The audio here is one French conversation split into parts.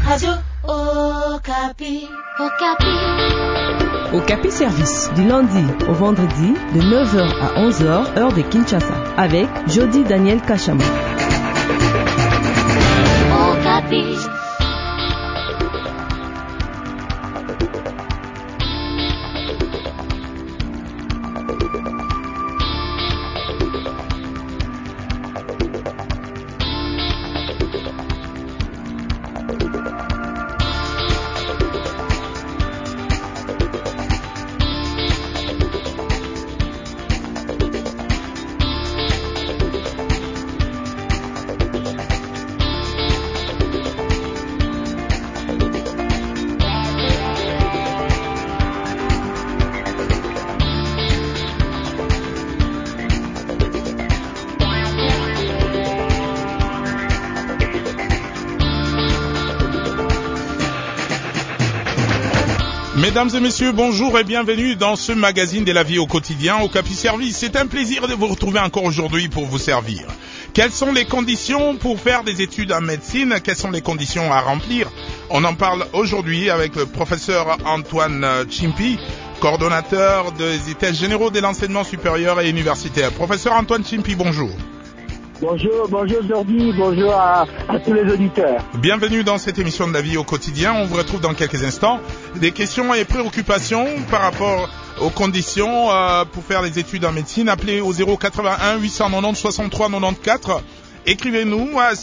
Radio Okapi. Okapi Service, du lundi au vendredi, de 9h à 11h, heure de Kinshasa, avec Jody Daniel Kachama. Okapi. Mesdames et messieurs, bonjour et bienvenue dans ce magazine de la vie au quotidien, Okapi Service. C'est un plaisir de vous retrouver encore aujourd'hui pour vous servir. Quelles sont les conditions pour faire des études en médecine? Quelles sont les conditions à remplir? On en parle aujourd'hui avec le professeur Antoine Chimpi, coordonnateur des États généraux de l'enseignement supérieur et universitaire. Professeur Antoine Chimpi, bonjour. Bonjour Jordi, bonjour à tous les auditeurs. Bienvenue dans cette émission de la vie au quotidien. On vous retrouve dans quelques instants. Des questions et préoccupations par rapport aux conditions pour faire les études en médecine. Appelez au 081 890 63 94. Écrivez-nous à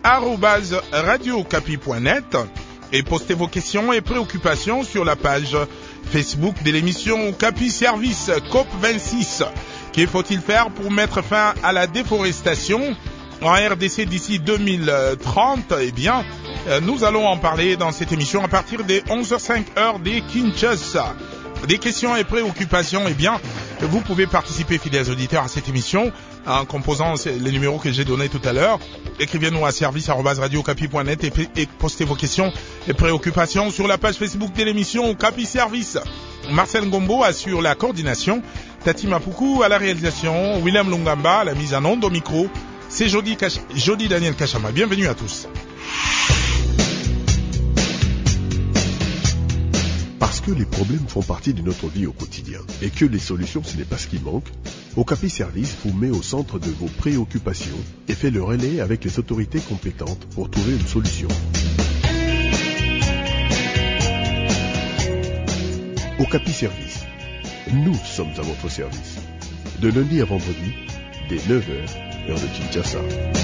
service@radiocapi.net et postez vos questions et préoccupations sur la page Facebook de l'émission Okapi Service COP26. Que faut-il faire pour mettre fin à la déforestation en RDC d'ici 2030? Eh bien, nous allons en parler dans cette émission à partir des 11h05 heure des Kinshasa. Des questions et préoccupations, eh bien, vous pouvez participer, fidèles auditeurs, à cette émission en composant les numéros que j'ai donnés tout à l'heure. Écrivez-nous à service@radiocapi.net et postez vos questions et préoccupations sur la page Facebook de l'émission Okapi Service. Marcel Ngombo assure la coordination, Tati Mapuku à la réalisation, William Lungamba à la mise en onde au micro. C'est Jody Daniel Kachama. Bienvenue à tous. Parce que les problèmes font partie de notre vie au quotidien et que les solutions ce n'est pas ce qui manque, Okapi Service vous met au centre de vos préoccupations et fait le relais avec les autorités compétentes pour trouver une solution. Okapi Service, nous sommes à votre service. De lundi à vendredi, dès 9h, heure de Kinshasa.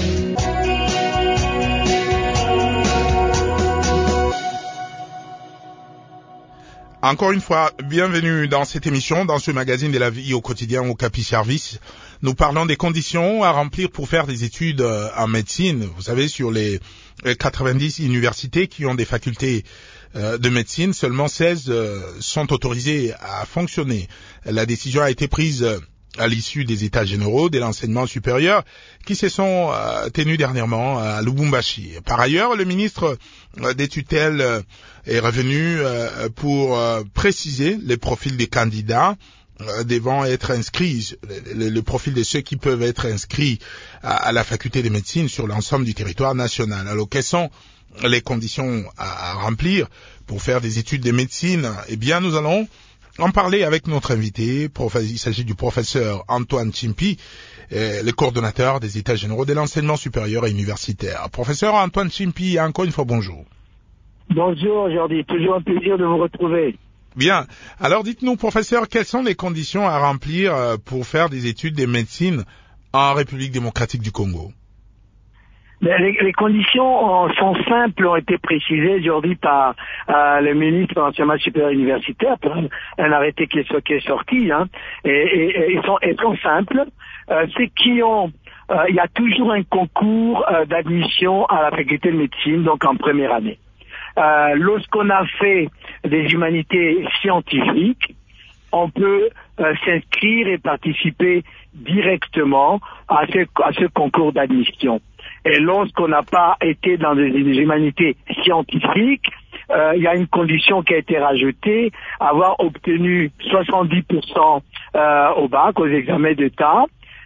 Encore une fois, bienvenue dans cette émission, dans ce magazine de la vie au quotidien Okapi Service. Nous parlons des conditions à remplir pour faire des études en médecine. Vous savez, sur les 90 universités qui ont des facultés de médecine, seulement 16 sont autorisées à fonctionner. La décision a été prise à l'issue des États généraux de l'enseignement supérieur qui se sont tenus dernièrement à Lubumbashi. Par ailleurs, le ministre des tutelles est revenu pour préciser les profils des candidats devant être inscrits, le profil de ceux qui peuvent être inscrits à la faculté de médecine sur l'ensemble du territoire national. Alors, quelles sont les conditions à remplir pour faire des études de médecine? Eh bien, nous allons en parler avec notre invité. Il s'agit du professeur Antoine Chimpi, le coordonnateur des États généraux de l'enseignement supérieur et universitaire. Professeur Antoine Chimpi, encore une fois, bonjour. Bonjour Jordi, toujours un plaisir de vous retrouver. Bien. Alors dites-nous, professeur, quelles sont les conditions à remplir pour faire des études de médecine en République démocratique du Congo? Les conditions sont simples, ont été précisées aujourd'hui par le ministre de l'enseignement supérieur universitaire, par un arrêté qui est sorti, et sont simples. C'est il y a toujours un concours d'admission à la faculté de médecine, donc en première année. Lorsqu'on a fait des humanités scientifiques, on peut s'inscrire et participer directement à ce concours d'admission. Et lorsqu'on n'a pas été dans des humanités scientifiques, il y a une condition qui a été rajoutée, avoir obtenu 70% au bac, aux examens d'État,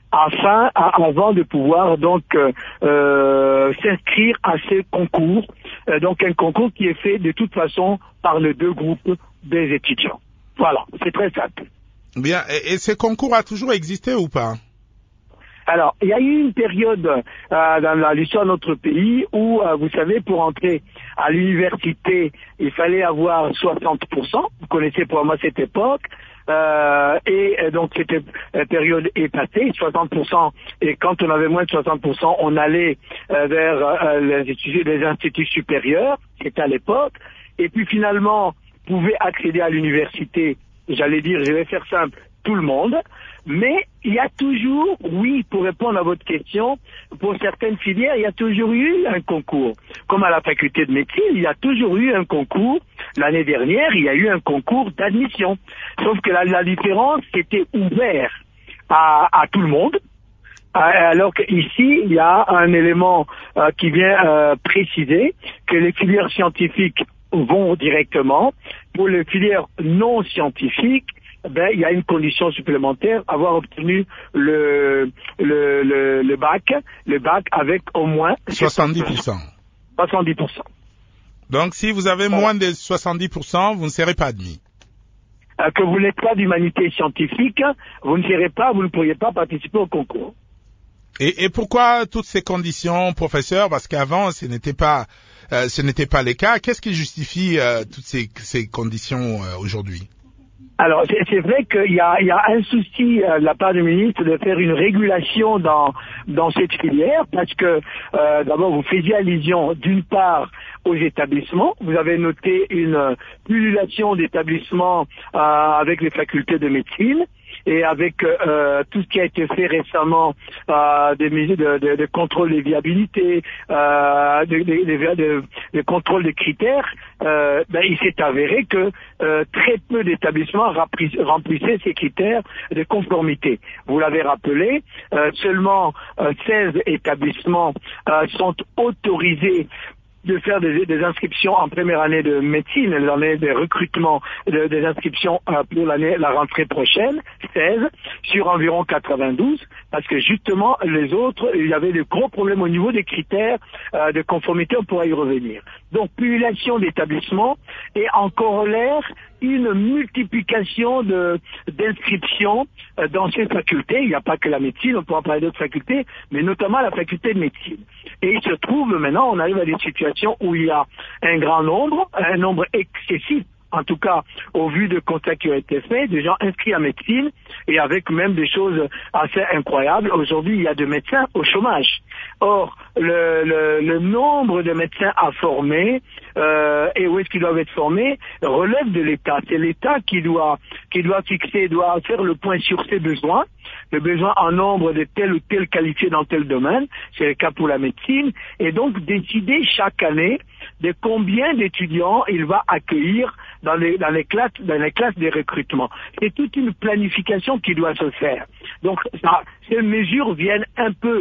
avant de pouvoir donc s'inscrire à ces concours. Donc un concours qui est fait de toute façon par les deux groupes des étudiants. Voilà, c'est très simple. Bien, et ce concours a toujours existé ou pas? Alors, il y a eu une période dans l'histoire de notre pays où, vous savez, pour entrer à l'université, il fallait avoir 60%. Vous connaissez pour moi cette époque. Et donc, cette période est passée, 60%. Et quand on avait moins de 60%, on allait vers les instituts supérieurs. C'était à l'époque. Et puis, finalement, pouvait accéder à l'université, j'allais dire, je vais faire simple, tout le monde. Mais il y a toujours, oui, pour répondre à votre question, pour certaines filières, il y a toujours eu un concours. Comme à la faculté de médecine, il y a toujours eu un concours. L'année dernière, il y a eu un concours d'admission. Sauf que la différence, c'était ouvert à tout le monde. Alors qu'ici, il y a un élément qui vient préciser que les filières scientifiques vont directement. Pour les filières non scientifiques, il y a une condition supplémentaire, avoir obtenu le bac avec au moins 70%. 70%. Donc, si vous avez moins de 70%, vous ne serez pas admis. Que vous n'êtes pas d'humanité scientifique, vous ne pourriez pas participer au concours. Et pourquoi toutes ces conditions, professeur? Parce qu'avant, ce n'était pas le cas. Qu'est-ce qui justifie toutes ces conditions aujourd'hui? Alors, c'est vrai qu'il y a un souci de la part du ministre de faire une régulation dans cette filière, parce que d'abord vous faisiez allusion d'une part aux établissements. Vous avez noté une pullulation d'établissements avec les facultés de médecine. Et avec tout ce qui a été fait récemment, des mesures de contrôle des viabilités, de contrôle des critères, il s'est avéré que très peu d'établissements remplissaient ces critères de conformité. Vous l'avez rappelé, seulement 16 établissements sont autorisés de faire des inscriptions en première année de médecine, l'année de recrutement, des inscriptions pour la rentrée prochaine, 16, sur environ 92, parce que justement, les autres, il y avait de gros problèmes au niveau des critères de conformité, on pourra y revenir. Donc, pullulation d'établissements et en corollaire, une multiplication d'inscriptions dans ces facultés. Il n'y a pas que la médecine, on pourra parler d'autres facultés, mais notamment la faculté de médecine. Et il se trouve maintenant, on arrive à des situations où il y a un grand nombre, un nombre excessif, en tout cas au vu de constats qui ont été faits, de gens inscrits en médecine, et avec même des choses assez incroyables. Aujourd'hui, il y a des médecins au chômage. Or, le nombre de médecins à former, et où est-ce qu'ils doivent être formés, relève de l'État. C'est l'État qui doit fixer, doit faire le point sur ses besoins, le besoin en nombre de tel ou tel qualifié dans tel domaine, c'est le cas pour la médecine, et donc décider chaque année de combien d'étudiants il va accueillir dans les classes de recrutement. C'est toute une planification qui doit se faire. Donc ces mesures viennent un peu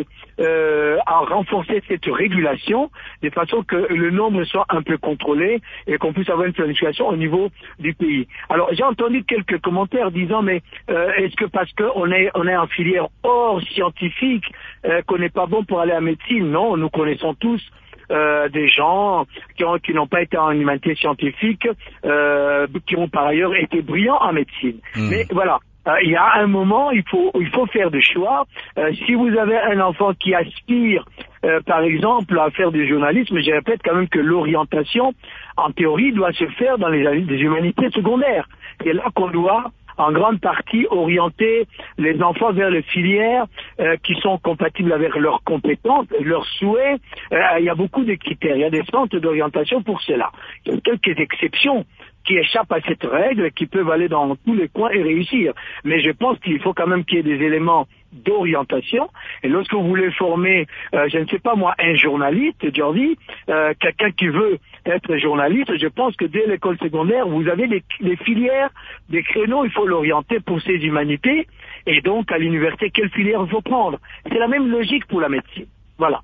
à renforcer cette régulation, de façon que le nombre soit un peu contrôlé et qu'on puisse avoir une planification au niveau du pays. Alors j'ai entendu quelques commentaires disant mais est-ce que parce qu'on est en filière hors scientifique qu'on n'est pas bon pour aller à médecine? Non, nous connaissons tous des gens qui n'ont pas été en humanité scientifique, qui ont par ailleurs été brillants en médecine. Mais voilà, il y a un moment, il faut faire des choix. Si vous avez un enfant qui aspire, par exemple, à faire du journalisme, je répète quand même que l'orientation, en théorie, doit se faire dans les humanités secondaires. C'est là qu'on doit en grande partie orienter les enfants vers les filières qui sont compatibles avec leurs compétences, leurs souhaits. Il y a beaucoup de critères, il y a des centres d'orientation pour cela. Il y a quelques exceptions qui échappent à cette règle, qui peuvent aller dans tous les coins et réussir. Mais je pense qu'il faut quand même qu'il y ait des éléments d'orientation. Et lorsque vous voulez former, je ne sais pas moi, un journaliste, Jordi, quelqu'un qui veut être journaliste, je pense que dès l'école secondaire, vous avez des filières, des créneaux, il faut l'orienter pour ces humanités. Et donc, à l'université, quelle filière il faut prendre? C'est la même logique pour la médecine. Voilà.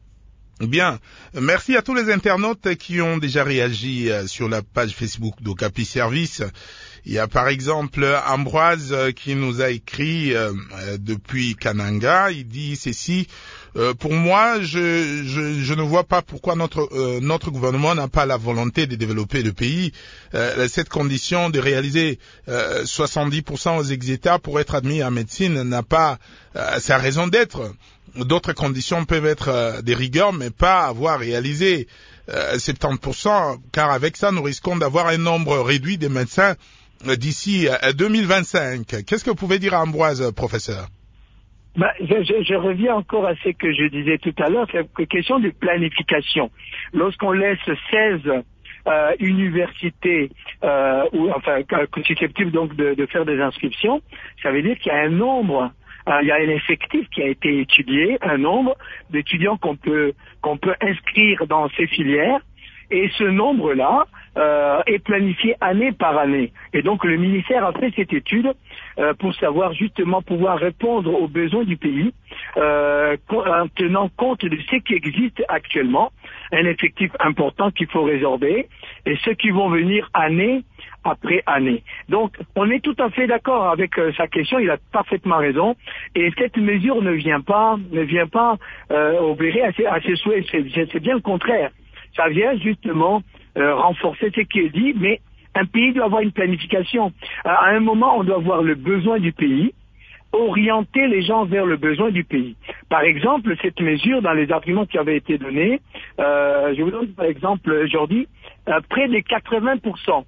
Bien. Merci à tous les internautes qui ont déjà réagi sur la page Facebook d'Okapi Service. Il y a par exemple Ambroise qui nous a écrit depuis Kananga. Il dit ceci: pour moi, je ne vois pas pourquoi notre gouvernement n'a pas la volonté de développer le pays. Cette condition de réaliser 70% aux ex-États pour être admis en médecine n'a pas sa raison d'être. D'autres conditions peuvent être des rigueurs, mais pas avoir réalisé 70%, car avec ça, nous risquons d'avoir un nombre réduit de médecins d'ici 2025. Qu'est-ce que vous pouvez dire à Ambroise, professeur? Je reviens encore à ce que je disais tout à l'heure, c'est une question de planification. Lorsqu'on laisse 16 universités susceptibles donc de faire des inscriptions, ça veut dire qu'il y a un nombre, il y a un effectif qui a été étudié, un nombre d'étudiants qu'on peut inscrire dans ces filières, et ce nombre-là est planifié année par année. Et donc le ministère a fait cette étude pour savoir justement pouvoir répondre aux besoins du pays en tenant compte de ce qui existe actuellement, un effectif important qu'il faut résorber, et ceux qui vont venir année après année. Donc, on est tout à fait d'accord avec sa question, il a parfaitement raison, et cette mesure ne vient pas obérer à ses souhaits, c'est bien le contraire. Ça vient justement renforcer ce qui est dit, mais un pays doit avoir une planification. À un moment, on doit voir le besoin du pays, orienter les gens vers le besoin du pays. Par exemple, cette mesure, dans les arguments qui avaient été donnés, je vous donne par exemple aujourd'hui, près des 80%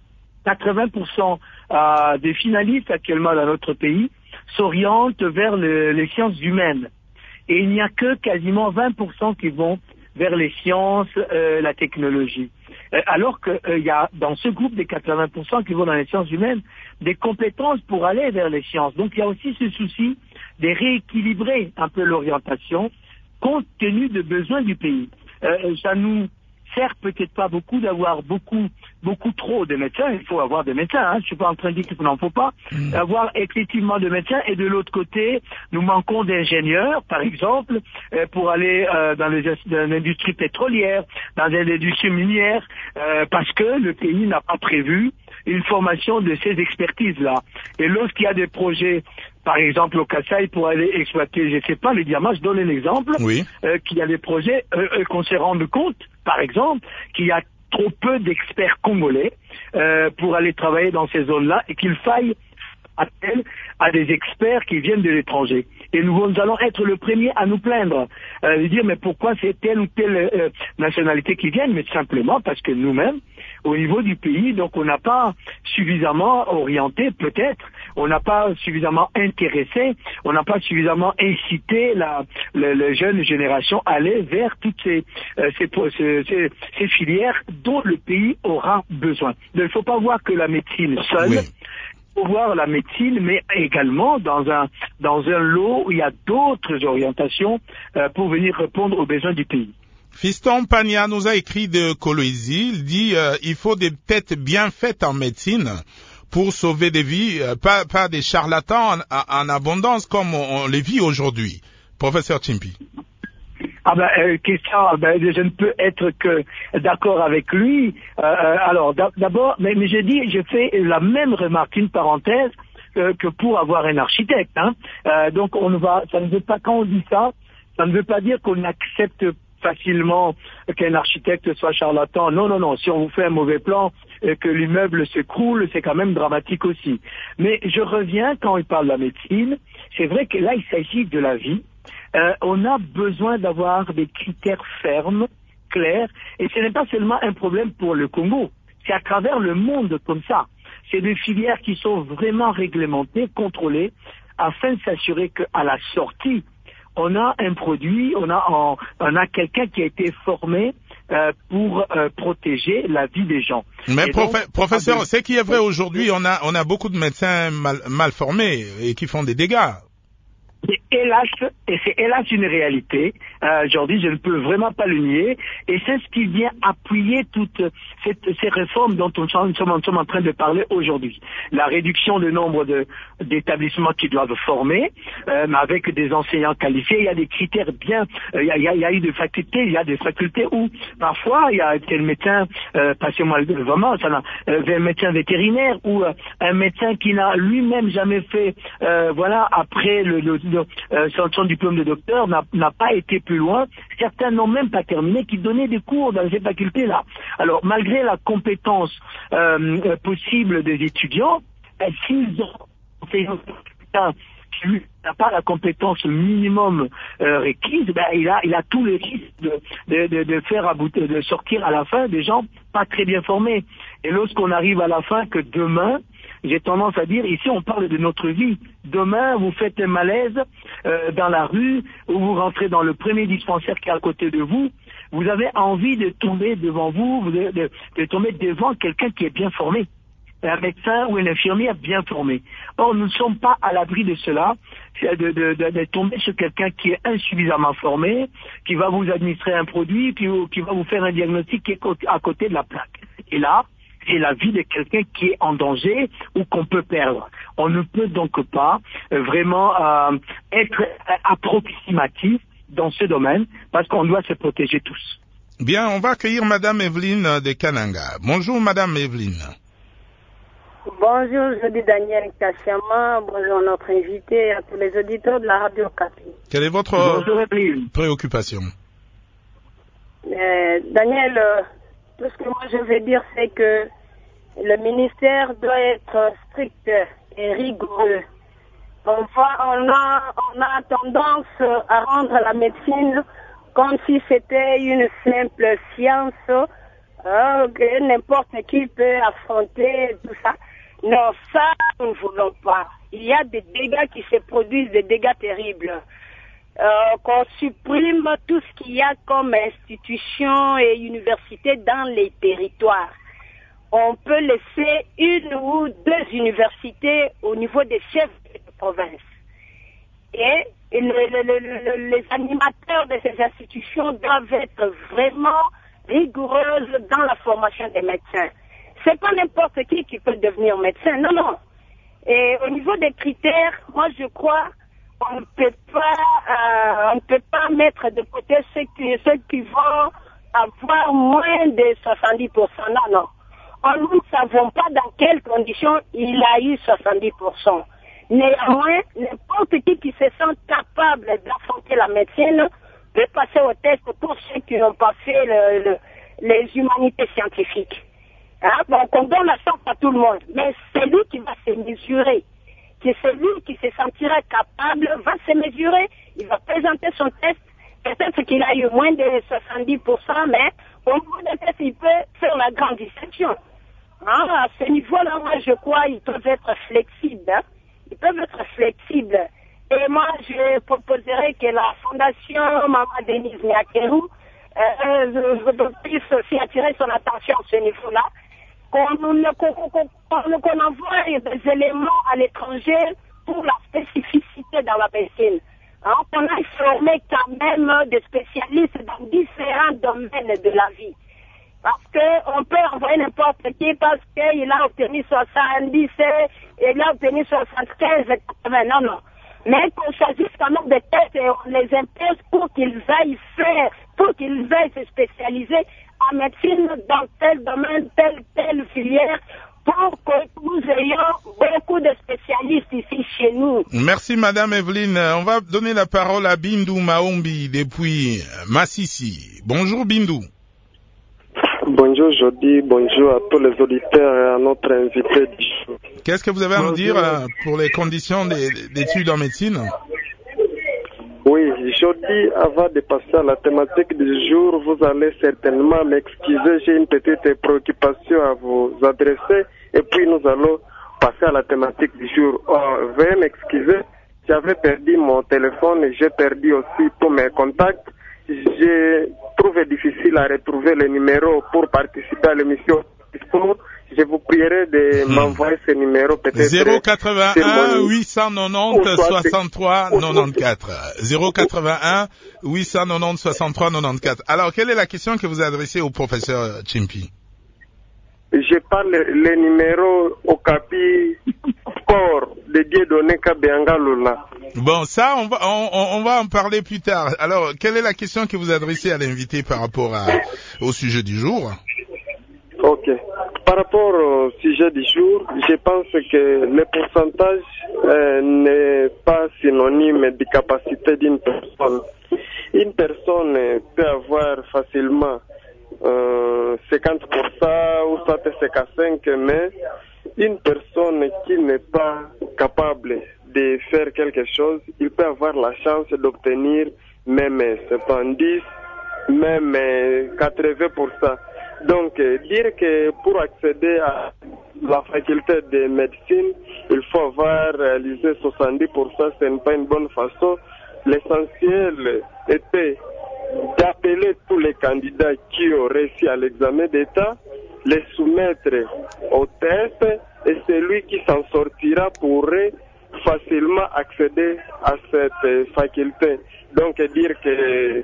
des finalistes actuellement dans notre pays s'orientent vers les sciences humaines. Et il n'y a que quasiment 20% qui vont vers les sciences, la technologie. Alors qu'il y a dans ce groupe des 80% qui vont dans les sciences humaines des compétences pour aller vers les sciences. Donc il y a aussi ce souci de rééquilibrer un peu l'orientation compte tenu des besoins du pays. Ça nous sert peut-être pas beaucoup d'avoir beaucoup trop de médecins. Il faut avoir des médecins, hein. Je suis pas en train de dire qu'il n'en faut pas. Avoir effectivement de médecins, et de l'autre côté, nous manquons d'ingénieurs, par exemple, pour aller dans l'industrie pétrolière, dans l'industrie minière, parce que le pays n'a pas prévu une formation de ces expertises-là. Et lorsqu'il y a des projets, par exemple au Kasaï, pour aller exploiter, je sais pas, les diamants, je donne un exemple, oui. Qu'il y a des projets, qu'on s'est rendu compte, par exemple, qu'il y a trop peu d'experts congolais pour aller travailler dans ces zones-là, et qu'il faille appel à des experts qui viennent de l'étranger. Et nous allons être le premier à nous plaindre, dire mais pourquoi c'est telle ou telle nationalité qui viennent, mais simplement parce que nous-mêmes, au niveau du pays, donc on n'a pas suffisamment orienté, peut-être, on n'a pas suffisamment intéressé, on n'a pas suffisamment incité la jeune génération à aller vers toutes ces filières dont le pays aura besoin. Donc, il ne faut pas voir que la médecine seule. Oui. Il faut voir la médecine, mais également dans un lot où il y a d'autres orientations pour venir répondre aux besoins du pays. Fiston Pagna nous a écrit de Coloésie. Il dit il faut des têtes bien faites en médecine pour sauver des vies, pas des charlatans en abondance comme on les vit aujourd'hui. Professeur Chimpi. Christian, je ne peux être que d'accord avec lui. Alors, d'abord, mais je fais la même remarque, une parenthèse, que pour avoir un architecte. Hein. Donc, ça ne veut pas, quand on dit ça ne veut pas dire qu'on accepte facilement qu'un architecte soit charlatan. Non. Si on vous fait un mauvais plan, que l'immeuble s'écroule, c'est quand même dramatique aussi. Mais je reviens, quand il parle de la médecine, c'est vrai que là, il s'agit de la vie. On a besoin d'avoir des critères fermes, clairs, et ce n'est pas seulement un problème pour le Congo, c'est à travers le monde comme ça. C'est des filières qui sont vraiment réglementées, contrôlées, afin de s'assurer qu'à la sortie, on a un produit, on a quelqu'un qui a été formé pour protéger la vie des gens. Mais professeur, ce qui est vrai aujourd'hui, on a beaucoup de médecins mal formés et qui font des dégâts. c'est hélas une réalité. Aujourd'hui, je ne peux vraiment pas le nier. Et c'est ce qui vient appuyer toutes ces réformes dont nous sommes en train de parler aujourd'hui. La réduction du nombre d'établissements qui doivent former, avec des enseignants qualifiés. Il y a des critères bien. Il y a eu des facultés où parfois il y a tel médecin, passez-moi vraiment, un médecin vétérinaire ou un médecin qui n'a lui-même jamais fait, après son diplôme de docteur, n'a pas été plus loin. Certains n'ont même pas terminé, qui donnaient des cours dans ces facultés-là. Alors, malgré la compétence possible des étudiants, s'ils ont qui n'a pas la compétence minimum requise, il a tous les risques de sortir à la fin des gens pas très bien formés. Et lorsqu'on arrive à la fin que demain, j'ai tendance à dire, ici on parle de notre vie. Demain, vous faites un malaise dans la rue, ou vous rentrez dans le premier dispensaire qui est à côté de vous, vous avez envie de tomber devant vous, de tomber devant quelqu'un qui est bien formé. Un médecin ou une infirmière bien formée. Or, nous ne sommes pas à l'abri de cela, de tomber sur quelqu'un qui est insuffisamment formé, qui va vous administrer un produit, puis qui va vous faire un diagnostic qui est à côté de la plaque. Et là, c'est la vie de quelqu'un qui est en danger ou qu'on peut perdre. On ne peut donc pas vraiment être approximatif dans ce domaine, parce qu'on doit se protéger tous. Bien, on va accueillir Madame Evelyne de Kananga. Bonjour Madame Evelyne. Bonjour, je dis Daniel Kachama. Bonjour notre invité et à tous les auditeurs de la Radio Okapi. Quelle est votre préoccupation? Daniel, tout ce que moi je veux dire, c'est que le ministère doit être strict et rigoureux. On a tendance à rendre la médecine comme si c'était une simple science que n'importe qui peut affronter, tout ça. Non, ça, nous ne voulons pas. Il y a des dégâts qui se produisent, des dégâts terribles. Qu'on supprime tout ce qu'il y a comme institutions et universités dans les territoires. On peut laisser une ou deux universités au niveau des chefs de province. Et les animateurs de ces institutions doivent être vraiment rigoureuses dans la formation des médecins. C'est pas n'importe qui peut devenir médecin, non. Et au niveau des critères, moi je crois on ne peut pas mettre de côté ceux qui vont avoir moins de 70%. Non. Nous ne savons pas dans quelles conditions il a eu 70%. Néanmoins, n'importe qui se sent capable d'affronter la médecine peut passer au test pour ceux qui n'ont pas fait les humanités scientifiques. Donc on donne la chance à tout le monde, mais c'est lui qui va se mesurer. C'est celui qui se sentira capable va se mesurer, il va présenter son test. Peut-être qu'il a eu moins de 70%, mais au niveau des tests, il peut faire la grande distinction. À ce niveau-là, moi, je crois qu'ils peuvent être flexibles. Ils peuvent être flexibles. Et moi, je proposerais que la Fondation Maman Denise Nyakeru puisse aussi attirer son attention à ce niveau-là. Qu'on envoie des éléments à l'étranger pour la spécificité dans la médecine. On a formé quand même des spécialistes dans différents domaines de la vie. Parce qu'on peut envoyer n'importe qui parce qu'il a obtenu 70, il a obtenu 75, 80. Non. Mais qu'on choisisse quand même des tests et on les impose pour qu'ils aillent faire, pour qu'ils aillent se spécialiser en médecine dans tel domaine, telle filière, pour que nous ayons beaucoup de spécialistes ici chez nous. Merci Madame Evelyne. On va donner la parole à Bindou Maombi depuis Massissi. Bonjour Bindou. Bonjour Jody, bonjour à tous les auditeurs et à notre invité. Qu'est-ce que vous avez à nous dire pour les conditions d'études en médecine? Oui, Jody, avant de passer à la thématique du jour, vous allez certainement m'excuser, j'ai une petite préoccupation à vous adresser et puis nous allons passer à la thématique du jour. Veuillez m'excuser, j'avais perdu mon téléphone et j'ai perdu aussi tous mes contacts. J'ai trouvé difficile à retrouver les numéros pour participer à l'émission. je vous prierai de m'envoyer ce numéro peut-être. 081 890 63 94. 081 890 63 94. Alors, quelle est la question que vous adressez au professeur Chimpi? Je parle le numéro au capi corps de Dieudonné Kabeanga Lula. Bon, ça, on va en parler plus tard. Alors, quelle est la question que vous adressez à l'invité par rapport au sujet du jour? Ok. Par rapport au sujet du jour, je pense que le pourcentage n'est pas synonyme de capacité d'une personne. Une personne peut avoir facilement 50% ou soit 55%, mais une personne qui n'est pas capable de faire quelque chose, il peut avoir la chance d'obtenir même 70%, même 80%. Donc, dire que pour accéder à la faculté de médecine, il faut avoir réalisé 70%, ce n'est pas une bonne façon. L'essentiel était d'appeler tous les candidats qui ont réussi à l'examen d'État, les soumettre au test, et celui qui s'en sortira pourrait facilement accéder à cette faculté. Donc dire que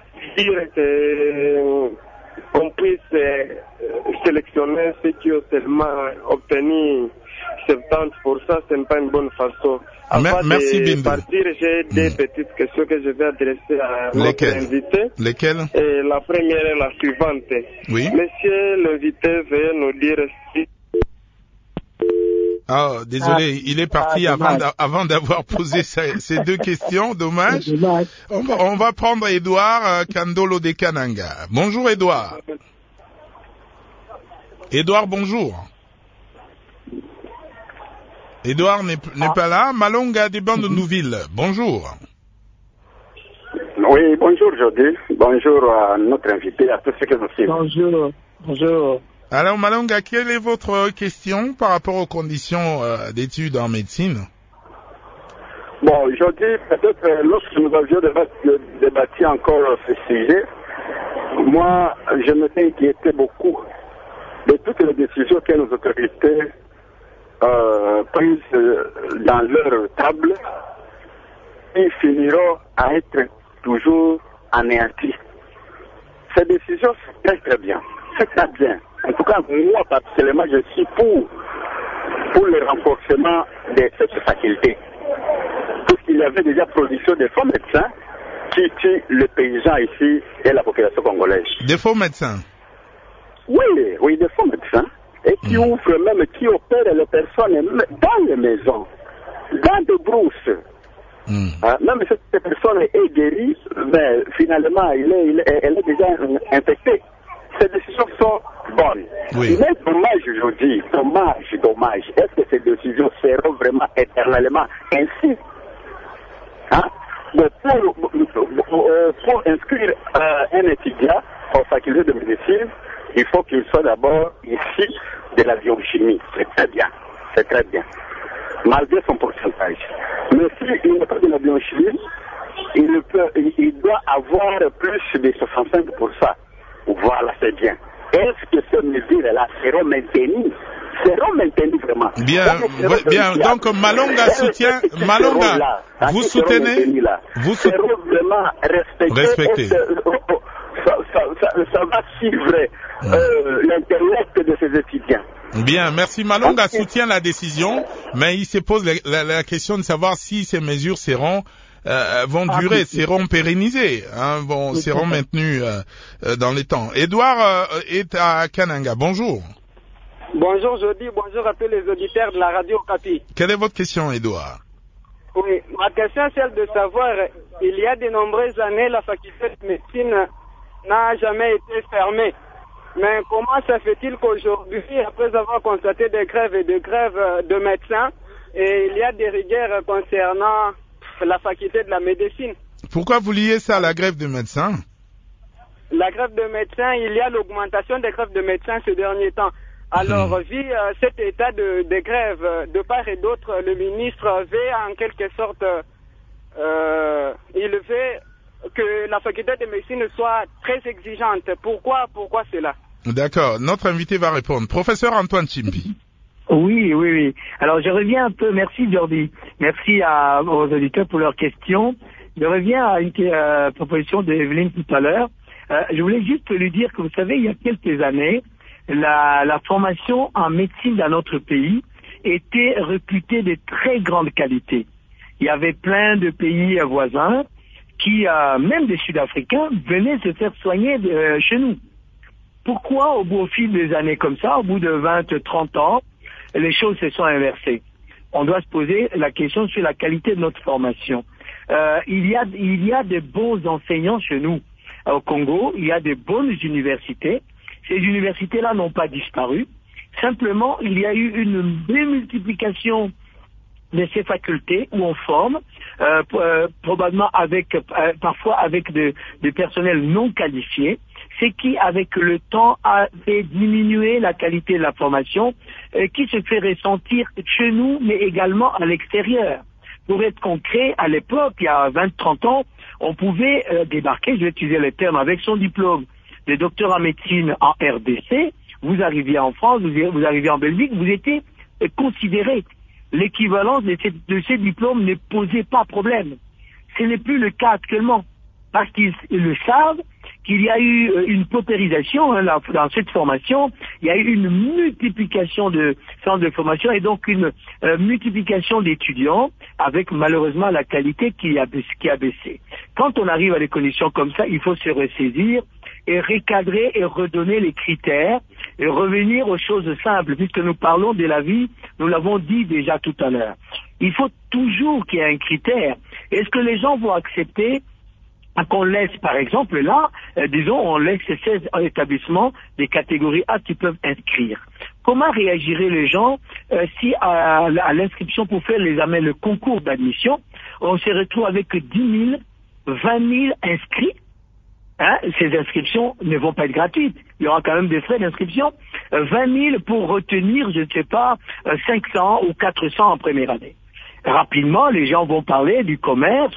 on puisse sélectionner ceux qui ont seulement obtenu 70%, ce n'est pas une bonne façon. Avant de partir, j'ai des petites questions que je vais adresser à notre invité. Lesquelles? Et la première est la suivante. Oui. Monsieur l'invité, veuillez nous dire si... Ah, désolé, il est parti avant d'avoir posé ces deux questions, dommage. On va prendre Edouard Kandolo de Kananga. Bonjour Edouard. Edouard, bonjour. Edouard n'est pas là. Malonga des bandes de Nouville. Bonjour. Oui, bonjour Jody. Bonjour à notre invité, à tous ceux qui nous suivent. Bonjour. Alors Malonga, quelle est votre question par rapport aux conditions d'études en médecine? Bon, Jody, peut-être lorsque nous avions débattu encore ce sujet, moi, je m'étais inquiété beaucoup de toutes les décisions que nos autorités prises dans leur table et finiront à être toujours anéanties. Ces décisions, c'est très très bien. C'est très bien. En tout cas, moi, personnellement, je suis pour le renforcement de cette faculté. Parce qu'il y avait déjà production de faux médecins qui tuent les paysans ici et la population congolaise. Des faux médecins? Oui, des faux médecins. Et qui ouvrent même, qui opèrent les personnes dans les maisons, dans des brousses. Même si cette personne est guérie, mais finalement, elle est déjà infectée. Ces décisions sont bonnes. Oui. Mais dommage aujourd'hui, dommage. Est-ce que ces décisions seront vraiment éternellement ainsi? Pour inscrire un étudiant en faculté de médecine, il faut qu'il soit d'abord ici de la biochimie. C'est très bien. Malgré son pourcentage. Mais s'il n'est pas de la biochimie, il doit avoir plus de 65%. Voilà, c'est bien. Est-ce que ces mesures-là seront maintenues? Vraiment. Bien. Donc Malonga soutient. Malonga, vous soutenez? Seront vraiment respectés. Ça va suivre l'intérêt de ces étudiants. Bien, merci. Malonga soutient la décision, mais il se pose la question de savoir si ces mesures vont durer, seront pérennisées, seront maintenues dans les temps. Edouard est à Kananga. Bonjour. Bonjour Jody, bonjour à tous les auditeurs de la radio Okapi. Quelle est votre question, Edouard? Oui, ma question est celle de savoir, il y a de nombreuses années, la faculté de médecine n'a jamais été fermée. Mais comment ça fait-il qu'aujourd'hui, après avoir constaté des grèves et des grèves de médecins, et il y a des rigueurs concernant la faculté de la médecine? Pourquoi vous liez ça à la grève de médecins? La grève de médecins, il y a l'augmentation des grèves de médecins ces derniers temps. Alors, vu cet état de grève de part et d'autre, le ministre veut en quelque sorte, il veut que la faculté de médecine soit très exigeante. Pourquoi cela? D'accord. Notre invité va répondre. Professeur Antoine Chimbi. Oui. Alors, je reviens un peu. Merci, Jordi. Merci aux auditeurs pour leurs questions. Je reviens à une proposition d'Evelyne tout à l'heure. Je voulais juste lui dire que, vous savez, il y a quelques années, la formation en médecine dans notre pays était réputée de très grande qualité. Il y avait plein de pays voisins qui, même des Sud-Africains, venaient se faire soigner chez nous. Pourquoi, au fil des années comme ça, au bout de 20, 30 ans, les choses se sont inversées? On doit se poser la question sur la qualité de notre formation. Il y a de bons enseignants chez nous. Au Congo, il y a de bonnes universités. Ces universités-là n'ont pas disparu. Simplement, il y a eu une démultiplication de ces facultés où on forme, probablement parfois avec des personnels non qualifiés, ce qui, avec le temps, a fait diminuer la qualité de la formation, qui se fait ressentir chez nous, mais également à l'extérieur. Pour être concret, à l'époque, il y a 20-30 ans, on pouvait débarquer, je vais utiliser le terme, avec son diplôme de docteur en médecine en RDC, vous arriviez en France, vous arriviez en Belgique, vous étiez considéré. L'équivalence de ces diplômes ne posait pas problème. Ce n'est plus le cas actuellement, parce qu'ils le savent, qu'il y a eu une paupérisation dans cette formation, il y a eu une multiplication de centres de formation et donc une multiplication d'étudiants avec malheureusement la qualité qui a baissé. Quand on arrive à des conditions comme ça, il faut se ressaisir et recadrer et redonner les critères et revenir aux choses simples, puisque nous parlons de la vie, nous l'avons dit déjà tout à l'heure. Il faut toujours qu'il y ait un critère. Est-ce que les gens vont accepter qu'on laisse, par exemple, là, on laisse 16 établissements des catégories A qui peuvent inscrire. Comment réagiraient les gens si à l'inscription pour faire le concours d'admission, on se retrouve avec 10 000, 20 000 inscrits? Ces inscriptions ne vont pas être gratuites. Il y aura quand même des frais d'inscription. 20 000 pour retenir, je ne sais pas, 500 ou 400 en première année. Rapidement, les gens vont parler du commerce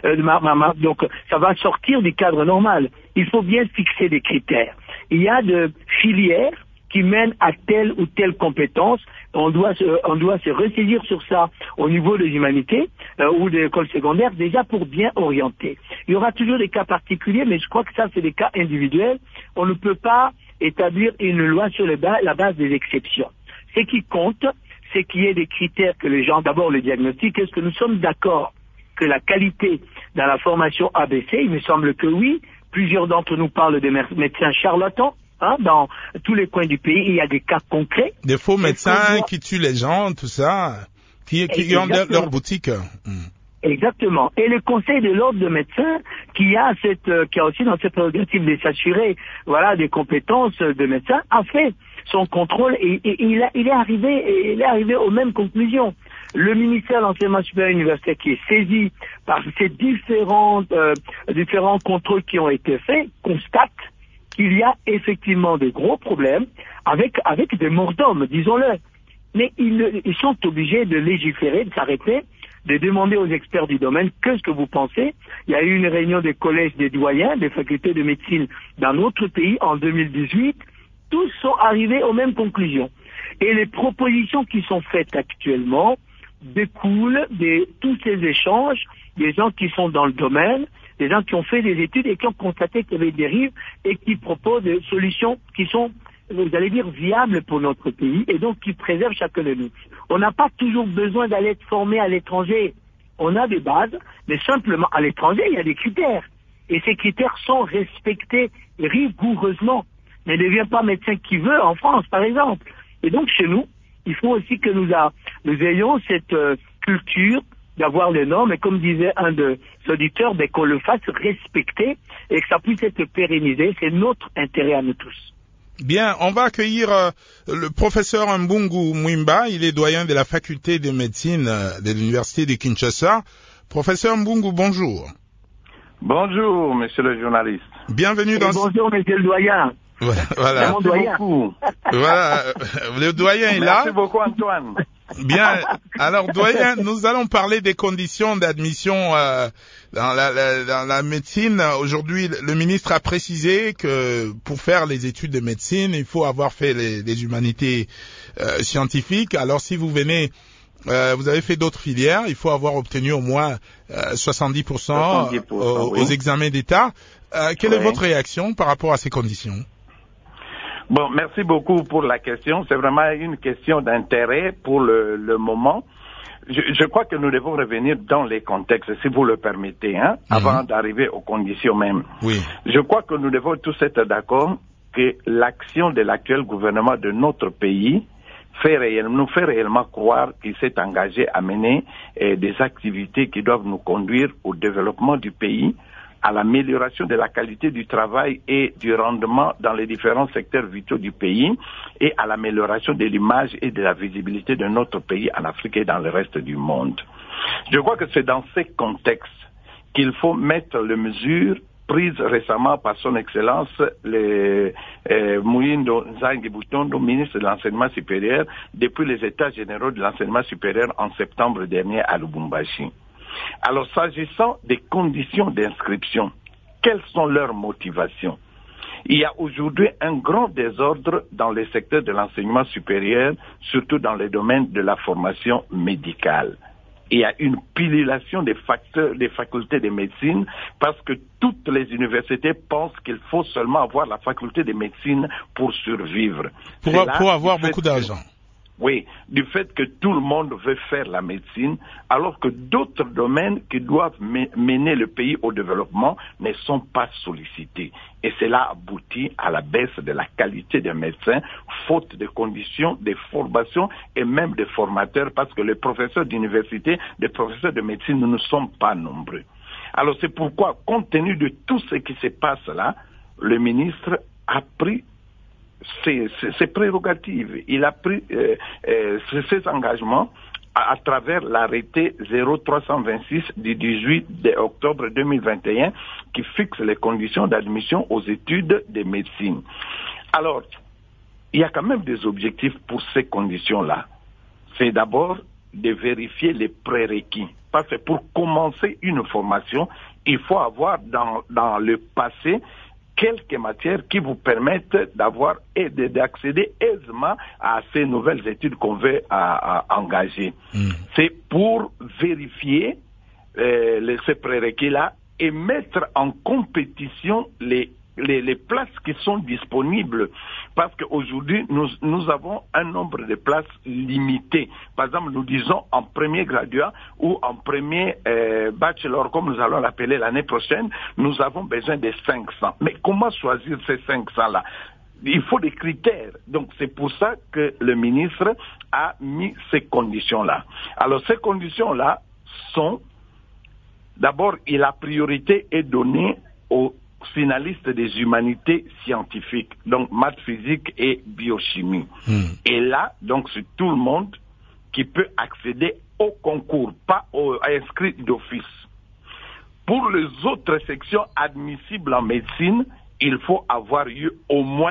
donc ça va sortir du cadre normal. Il faut bien fixer des critères. Il y a de filières qui mènent à telle ou telle compétence. On doit se ressaisir sur ça au niveau des humanités ou des écoles secondaires déjà pour bien orienter. Il y aura toujours des cas particuliers, mais je crois que ça c'est des cas individuels. On ne peut pas établir une loi sur la base des exceptions. Ce qui compte, c'est qu'il y ait des critères que les gens, d'abord le diagnostic, est-ce que nous sommes d'accord que la qualité dans la formation a baissé? Il me semble que oui. Plusieurs d'entre nous parlent de médecins charlatans. Dans tous les coins du pays, il y a des cas concrets. Des faux médecins qui tuent les gens, tout ça, qui ont leur boutique. Exactement. Et le Conseil de l'ordre de médecins, qui a aussi dans ses prérogatives de s'assurer, des compétences de médecins, a fait son contrôle et il est arrivé aux mêmes conclusions. Le ministère de l'Enseignement supérieur universitaire qui est saisi par ces différents contrôles qui ont été faits, constate qu'il y a effectivement de gros problèmes avec des morts d'hommes, disons-le. Mais ils sont obligés de légiférer, de s'arrêter, de demander aux experts du domaine qu'est-ce que vous pensez. Il y a eu une réunion des collèges des doyens, des facultés de médecine dans notre pays en 2018. Tous sont arrivés aux mêmes conclusions. Et les propositions qui sont faites actuellement découlent de tous ces échanges, des gens qui sont dans le domaine, des gens qui ont fait des études et qui ont constaté qu'il y avait des dérives et qui proposent des solutions qui sont, vous allez dire, viables pour notre pays et donc qui préservent chacun de nous. On n'a pas toujours besoin d'aller être formé à l'étranger. On a des bases, mais simplement à l'étranger, il y a des critères. Et ces critères sont respectés rigoureusement. Ne devient pas médecin qui veut en France, par exemple. Et donc, chez nous, il faut aussi que nous ayons cette culture d'avoir les normes, et comme disait un de nos auditeurs, qu'on le fasse respecter et que ça puisse être pérennisé. C'est notre intérêt à nous tous. Bien, on va accueillir le professeur Mbungu Mwimba. Il est doyen de la faculté de médecine de l'université de Kinshasa. Professeur Mbungu, bonjour. Bonjour, monsieur le journaliste. Bienvenue dans... Bonjour, monsieur le doyen. Voilà. Merci beaucoup. Voilà, le doyen est là. Merci beaucoup, Antoine. Bien. Alors, doyen, nous allons parler des conditions d'admission dans la médecine. Aujourd'hui, le ministre a précisé que pour faire les études de médecine, il faut avoir fait les humanités scientifiques. Alors, si vous venez, vous avez fait d'autres filières, il faut avoir obtenu au moins 70% aux examens d'État. Quelle est votre réaction par rapport à ces conditions? Bon, merci beaucoup pour la question. C'est vraiment une question d'intérêt pour le moment. Je crois que nous devons revenir dans les contextes, si vous le permettez, avant d'arriver aux conditions même. Oui. Je crois que nous devons tous être d'accord que l'action de l'actuel gouvernement de notre pays nous fait réellement croire qu'il s'est engagé à mener des activités qui doivent nous conduire au développement du pays, à l'amélioration de la qualité du travail et du rendement dans les différents secteurs vitaux du pays et à l'amélioration de l'image et de la visibilité de notre pays en Afrique et dans le reste du monde. Je crois que c'est dans ces contextes qu'il faut mettre les mesures prises récemment par son Excellence, Mouyindo Nzangi Butondo, ministre de l'Enseignement supérieur, depuis les États généraux de l'Enseignement supérieur en septembre dernier à Lubumbashi. Alors, s'agissant des conditions d'inscription, quelles sont leurs motivations? Il y a aujourd'hui un grand désordre dans les secteurs de l'enseignement supérieur, surtout dans les domaines de la formation médicale. Il y a une pilulation des facultés de médecine parce que toutes les universités pensent qu'il faut seulement avoir la faculté de médecine pour survivre. Pour avoir beaucoup d'argent. Oui, du fait que tout le monde veut faire la médecine, alors que d'autres domaines qui doivent mener le pays au développement ne sont pas sollicités. Et cela aboutit à la baisse de la qualité des médecins, faute de conditions, de formation et même de formateurs, parce que les professeurs d'université, les professeurs de médecine ne sont pas nombreux. Alors c'est pourquoi, compte tenu de tout ce qui se passe là, le ministre a pris ses prérogatives. Il a pris ses engagements à travers l'arrêté 0326 du 18 octobre 2021 qui fixe les conditions d'admission aux études de médecine. Alors, il y a quand même des objectifs pour ces conditions-là. C'est d'abord de vérifier les prérequis. Parce que pour commencer une formation, il faut avoir dans le passé quelques matières qui vous permettent d'avoir et d'accéder aisément à ces nouvelles études qu'on veut engager. C'est pour vérifier ces prérequis-là et mettre en compétition les places qui sont disponibles. Parce qu'aujourd'hui, nous avons un nombre de places limité. Par exemple, nous disons en premier graduat ou en premier bachelor, comme nous allons l'appeler l'année prochaine, nous avons besoin de 500. Mais comment choisir ces 500-là? Il faut des critères. Donc, c'est pour ça que le ministre a mis ces conditions-là. Alors, ces conditions-là sont, d'abord, la priorité est donnée aux finalistes des humanités scientifiques, donc maths, physique et biochimie. Et là, donc, c'est tout le monde qui peut accéder au concours, pas à inscrit d'office. Pour les autres sections admissibles en médecine, il faut avoir eu au moins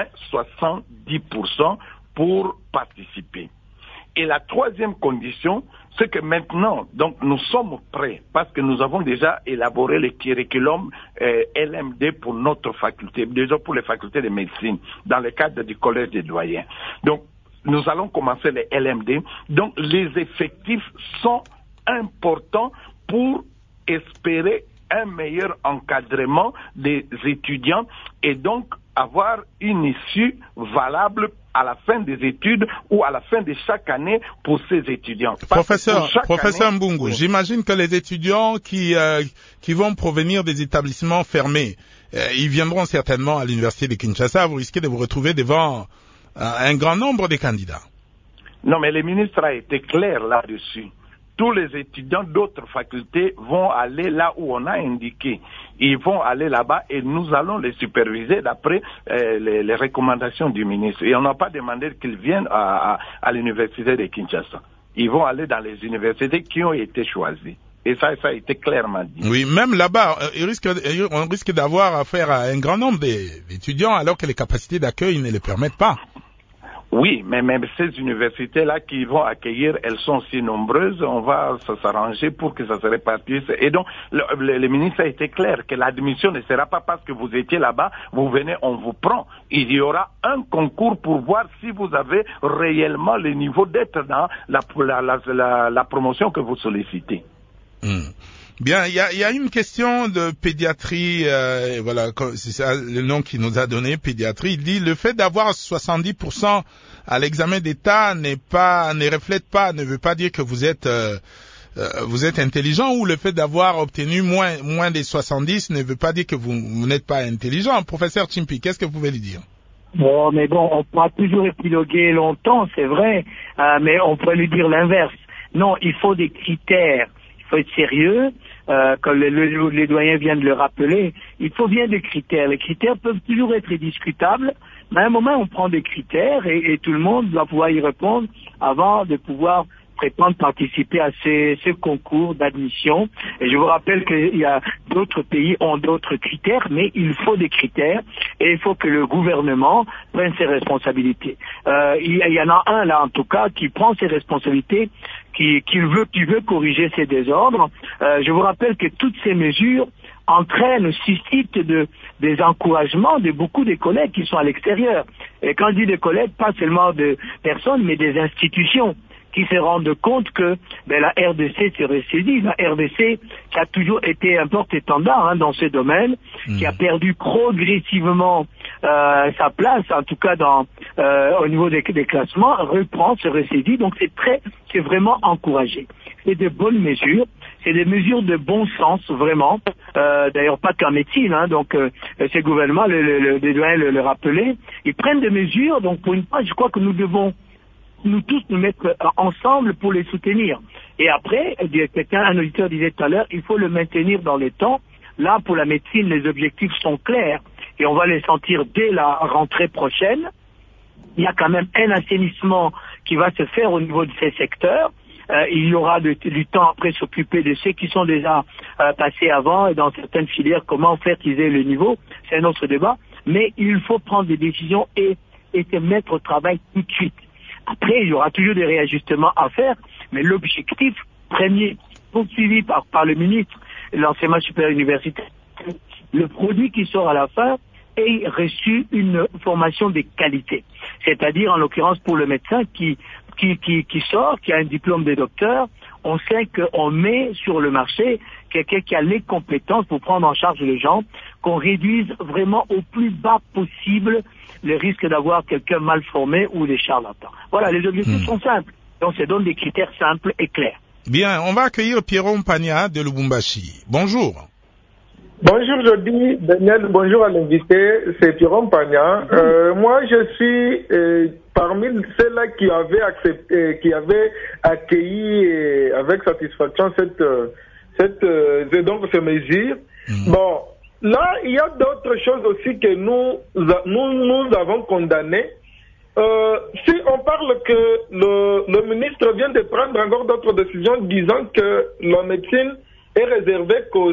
70% pour participer. Et la troisième condition, c'est que maintenant, donc, nous sommes prêts parce que nous avons déjà élaboré le curriculum LMD pour notre faculté, déjà pour les facultés de médecine, dans le cadre du collège des doyens. Donc, nous allons commencer les LMD. Donc, les effectifs sont importants pour espérer un meilleur encadrement des étudiants et donc avoir une issue valable à la fin des études ou à la fin de chaque année pour ces étudiants. Professeur Mbungu, oui. J'imagine que les étudiants qui vont provenir des établissements fermés, ils viendront certainement à l'université de Kinshasa, vous risquez de vous retrouver devant un grand nombre de candidats. Non, mais le ministre a été clair là-dessus. Tous les étudiants d'autres facultés vont aller là où on a indiqué. Ils vont aller là-bas et nous allons les superviser d'après les recommandations du ministre. Et on n'a pas demandé qu'ils viennent à l'université de Kinshasa. Ils vont aller dans les universités qui ont été choisies. Et ça a été clairement dit. Oui, même là-bas, on risque d'avoir affaire à un grand nombre d'étudiants alors que les capacités d'accueil ne le permettent pas. Oui, mais même ces universités-là qui vont accueillir, elles sont si nombreuses, on va s'arranger pour que ça se répartisse. Et donc, le ministre a été clair que l'admission ne sera pas parce que vous étiez là-bas, vous venez, on vous prend. Il y aura un concours pour voir si vous avez réellement le niveau d'être dans la promotion que vous sollicitez. Bien, il y a une question de pédiatrie, voilà, c'est ça le nom qu'il nous a donné, pédiatrie. Il dit le fait d'avoir 70% à l'examen d'État ne reflète pas, ne veut pas dire que vous êtes intelligent, ou le fait d'avoir obtenu moins des 70 ne veut pas dire que vous n'êtes pas intelligent. Professeur Chimpi, qu'est-ce que vous pouvez lui dire? Bon, mais bon, on pourra toujours épiloguer longtemps, c'est vrai, mais on pourrait lui dire l'inverse. Non, il faut des critères. Il faut être sérieux, comme les doyens viennent de le rappeler, il faut bien des critères. Les critères peuvent toujours être discutables, mais à un moment on prend des critères et tout le monde doit pouvoir y répondre avant de pouvoir prétendre participer à ce concours d'admission. Et je vous rappelle qu'il y a d'autres pays ont d'autres critères, mais il faut des critères et il faut que le gouvernement prenne ses responsabilités. Il y en a un là en tout cas qui prend ses responsabilités, qui veut corriger ces désordres. Je vous rappelle que toutes ces mesures suscitent des encouragements de beaucoup des collègues qui sont à l'extérieur. Et quand je dis des collègues, pas seulement de personnes, mais des institutions qui se rendent compte que la RDC se ressaisit. La RDC qui a toujours été un porte-étendard dans ce domaine, qui a perdu progressivement sa place, en tout cas au niveau des classements, reprend, se ressaisit. Donc c'est vraiment encouragé. C'est de bonnes mesures. C'est des mesures de bon sens, vraiment. D'ailleurs, pas qu'en médecine. Donc, ces gouvernements, les doyens le rappelaient. Ils prennent des mesures. Donc, pour une fois, je crois que nous devons nous tous nous mettre ensemble pour les soutenir. Et après, un auditeur disait tout à l'heure, il faut le maintenir dans les temps. Là, pour la médecine, les objectifs sont clairs et on va les sentir dès la rentrée prochaine. Il y a quand même un assainissement qui va se faire au niveau de ces secteurs. Il y aura du temps après s'occuper de ceux qui sont déjà passés avant et dans certaines filières, comment faire qu'ils aient le niveau. C'est un autre débat. Mais il faut prendre des décisions et se mettre au travail tout de suite. Après, il y aura toujours des réajustements à faire, mais l'objectif premier, poursuivi par le ministre de l'enseignement supérieur universitaire, le produit qui sort à la fin ait reçu une formation de qualité. C'est-à-dire, en l'occurrence, pour le médecin qui sort, qui a un diplôme de docteur, on sait qu'on met sur le marché quelqu'un qui a les compétences pour prendre en charge les gens, qu'on réduise vraiment au plus bas possible le risque d'avoir quelqu'un mal formé ou des charlatans. Voilà, les objectifs sont simples. Donc, ça donne des critères simples et clairs. Bien, on va accueillir Pierrot Mpagna de Lubumbashi. Bonjour. Bonjour Jody, Daniel, bonjour à l'invité, c'est Pierrot Mpagna. Moi, je suis parmi ceux-là qui avaient accepté, qui avaient accueilli avec satisfaction ces mesures. Bon, là, il y a d'autres choses aussi que nous avons condamnées. Si on parle que le ministre vient de prendre encore d'autres décisions disant que la médecine est réservée qu'aux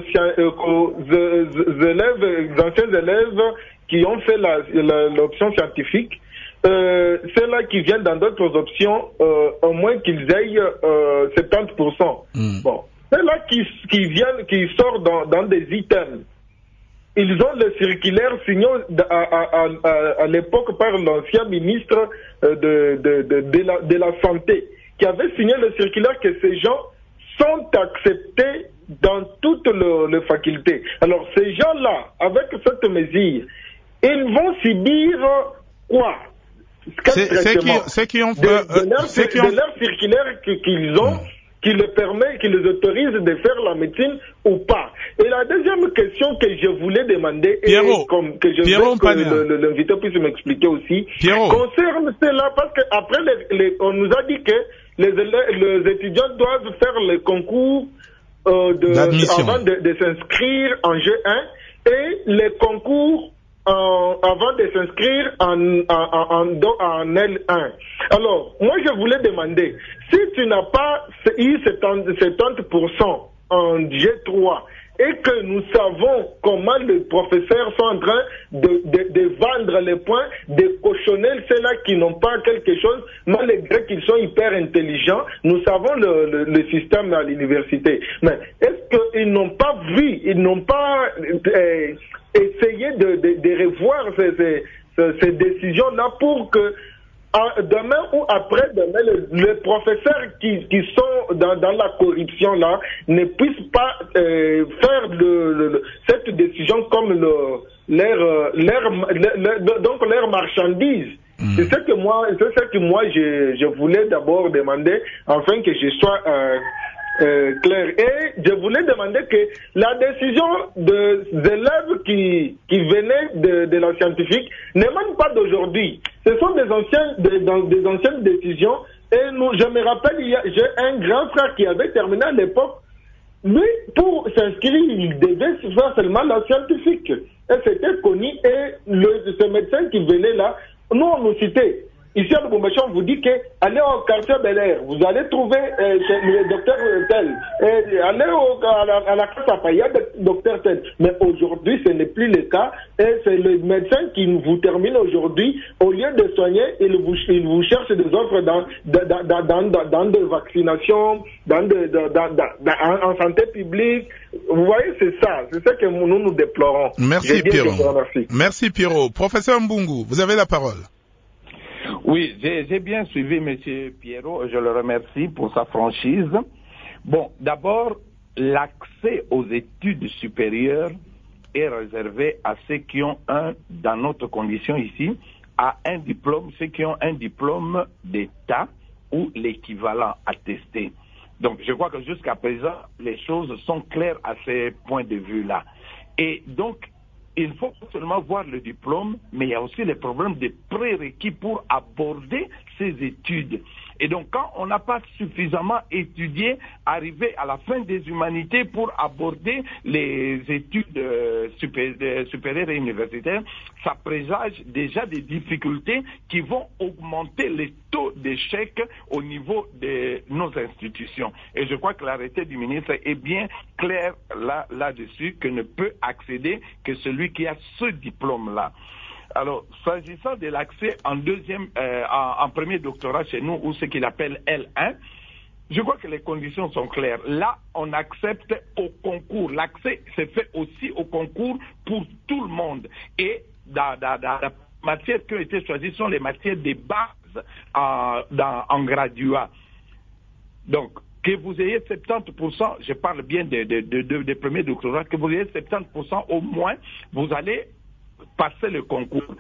anciens élèves qui ont fait l'option scientifique, ceux-là qui viennent dans d'autres options, au moins qu'ils aient 70%. Bon, ceux-là qui sortent dans des items, ils ont le circulaire signé à l'époque par l'ancien ministre de la Santé, qui avait signé le circulaire que ces gens sont acceptés dans toutes les facultés. Alors ces gens-là, avec cette mesure, ils vont subir quoi? Ceux qui ont fait de leur circulaire qu'ils ont, qui les autorise de faire la médecine ou pas. Et la deuxième question que je voulais demander, et que je veux que l'invité puisse m'expliquer aussi, concerne cela, parce qu'après, on nous a dit que les étudiants doivent faire le concours avant de s'inscrire en G1 et les concours avant de s'inscrire en L1. Alors, moi je voulais demander, si tu n'as pas eu 70% en G3 et que nous savons comment les professeurs sont en train de vendre les points, de cochonner ceux-là qui n'ont pas quelque chose, malgré qu'ils sont hyper intelligents. Nous savons le système à l'université. Mais est-ce qu'ils n'ont pas vu, ils n'ont pas essayé de revoir ces décisions-là pour que demain ou après-demain, les professeurs qui sont dans la corruption là ne puissent pas faire cette décision comme leur marchandise. C'est ce que moi je voulais d'abord demander, afin que je sois clair. Et je voulais demander que la décision des élèves qui venaient de la scientifique n'émane pas d'aujourd'hui. Ce sont des anciennes décisions. Et je me rappelle, j'ai un grand frère qui avait terminé à l'époque. Lui, pour s'inscrire, il devait faire seulement la scientifique. Et c'était connu. Et ce médecin qui venait là, nous on nous citait. Ici à Lubumbashi, on vous dit que allez au quartier Bel Air, vous allez trouver le docteur tel. Et allez à la classe à il y a le docteur tel. Mais aujourd'hui, ce n'est plus le cas. Et c'est le médecin qui vous termine aujourd'hui. Au lieu de soigner, il vous cherche des offres dans des vaccinations, en santé publique. Vous voyez, c'est ça. C'est ça que nous déplorons. Merci Pierrot. Merci Pierrot. Professeur Mbungu, vous avez la parole. Oui, j'ai bien suivi M. Pierrot, je le remercie pour sa franchise. Bon, d'abord, l'accès aux études supérieures est réservé à ceux qui ont dans notre condition ici, à un diplôme, ceux qui ont un diplôme d'État ou l'équivalent attesté. Donc, je crois que jusqu'à présent, les choses sont claires à ces points de vue-là. Et donc, il faut pas seulement voir le diplôme, mais il y a aussi les problèmes de prérequis pour aborder ces études. Et donc, quand on n'a pas suffisamment étudié, arrivé à la fin des humanités pour aborder les études supérieures et universitaires, ça présage déjà des difficultés qui vont augmenter les taux d'échec au niveau de nos institutions. Et je crois que l'arrêté du ministre est bien clair là-dessus, que ne peut accéder que celui qui a ce diplôme-là. Alors, s'agissant de l'accès en premier doctorat chez nous, ou ce qu'il appelle L1, je crois que les conditions sont claires. Là, on accepte au concours. L'accès se fait aussi au concours pour tout le monde. Et dans la matière qui ont été choisies sont les matières de base en graduat. Donc, que vous ayez 70%, je parle bien des premiers doctorats, que vous ayez 70% au moins, vous allez passer le concours.